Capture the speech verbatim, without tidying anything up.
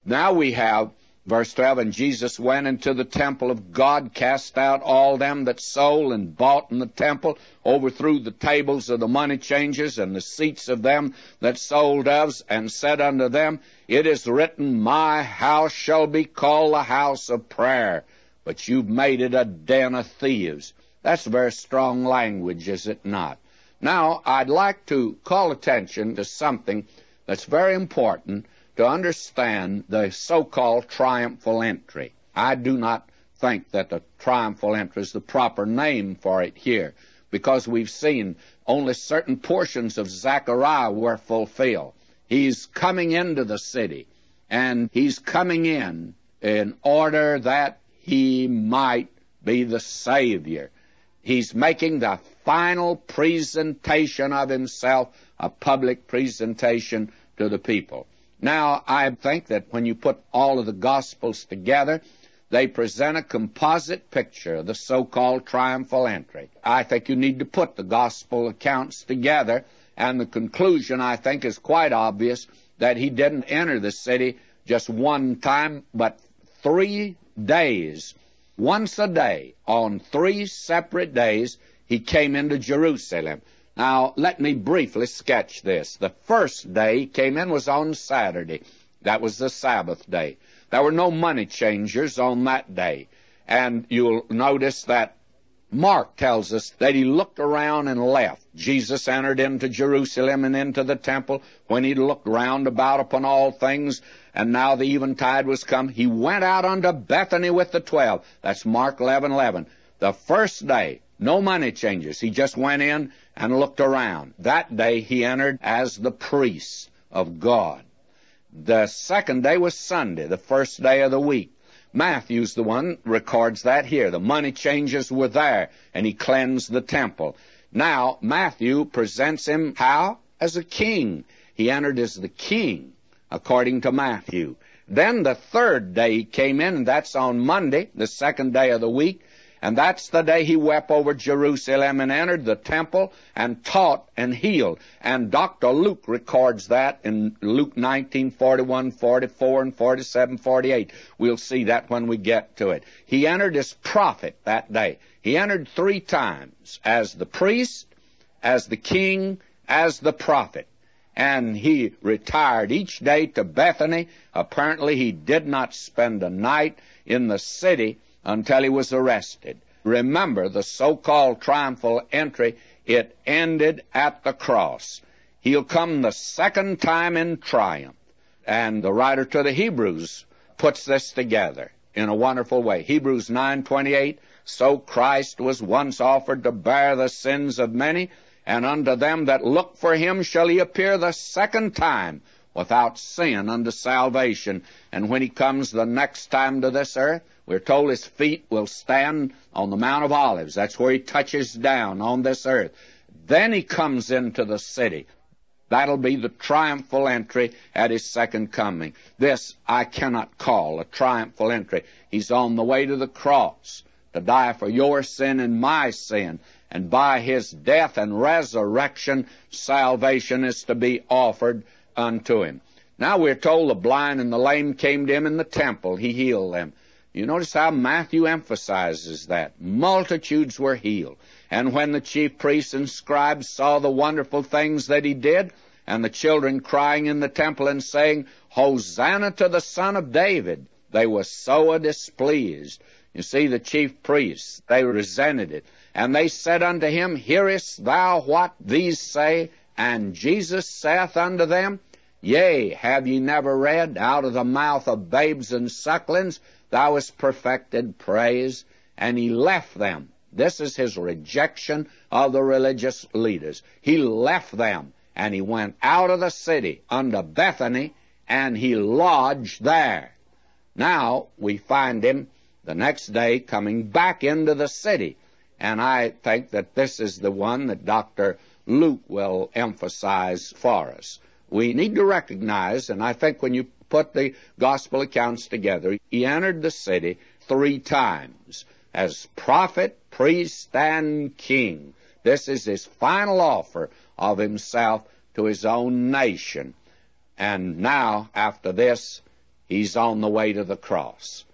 Now we have verse twelve, and Jesus went into the temple of God, cast out all them that sold and bought in the temple, overthrew the tables of the money changers and the seats of them that sold doves, and said unto them, It is written, My house shall be called a house of prayer, but you've made it a den of thieves. That's very strong language, is it not? Now, I'd like to call attention to something that's very important to understand the so-called triumphal entry. I do not think that the triumphal entry is the proper name for it here, because we've seen only certain portions of Zechariah were fulfilled. He's coming into the city, and he's coming in in order that he might be the Savior. He's making the final presentation of himself, a public presentation to the people. Now, I think that when you put all of the Gospels together, they present a composite picture of the so-called triumphal entry. I think you need to put the Gospel accounts together, and the conclusion, I think, is quite obvious, that he didn't enter the city just one time, but three days. Once a day, on three separate days, he came into Jerusalem. Now, let me briefly sketch this. The first day he came in was on Saturday. That was the Sabbath day. There were no money changers on that day. And you'll notice that Mark tells us that he looked around and left. Jesus entered into Jerusalem and into the temple. When he looked round about upon all things, and now the eventide was come, he went out unto Bethany with the twelve. That's Mark eleven eleven. The first day, no money changers. He just went in and looked around. That day he entered as the priest of God. The second day was Sunday, the first day of the week. Matthew's the one records that here. The money changers were there, and he cleansed the temple. Now, Matthew presents him how? As a king. He entered as the king, according to Matthew. Then the third day he came in, and that's on Monday, the second day of the week, and that's the day he wept over Jerusalem and entered the temple and taught and healed. And Doctor Luke records that in Luke nineteen, forty-one, forty-four, and forty-seven, forty-eight. We'll see that when we get to it. He entered as prophet that day. He entered three times, as the priest, as the king, as the prophet. And he retired each day to Bethany. Apparently he did not spend a night in the city until he was arrested. Remember, the so-called triumphal entry, it ended at the cross. He'll come the second time in triumph. And the writer to the Hebrews puts this together in a wonderful way. Hebrews nine twenty-eight, so Christ was once offered to bear the sins of many, and unto them that look for him shall he appear the second time without sin unto salvation. And when he comes the next time to this earth, we're told his feet will stand on the Mount of Olives. That's where he touches down on this earth. Then he comes into the city. That'll be the triumphal entry at his second coming. This I cannot call a triumphal entry. He's on the way to the cross to die for your sin and my sin. And by his death and resurrection, salvation is to be offered unto him. Now we're told the blind and the lame came to him in the temple. He healed them. You notice how Matthew emphasizes that. Multitudes were healed. And when the chief priests and scribes saw the wonderful things that he did, and the children crying in the temple and saying, Hosanna to the Son of David, they were so displeased. You see, the chief priests, they resented it. And they said unto him, Hearest thou what these say? And Jesus saith unto them, Yea, have ye never read, Out of the mouth of babes and sucklings thou hast perfected praise? And he left them. This is his rejection of the religious leaders. He left them, and he went out of the city unto Bethany, and he lodged there. Now we find him the next day coming back into the city. And I think that this is the one that Doctor Luke will emphasize for us. We need to recognize, and I think when you put the gospel accounts together, he entered the city three times as prophet, priest, and king. This is his final offer of himself to his own nation. And now, after this, He's on the way to the cross.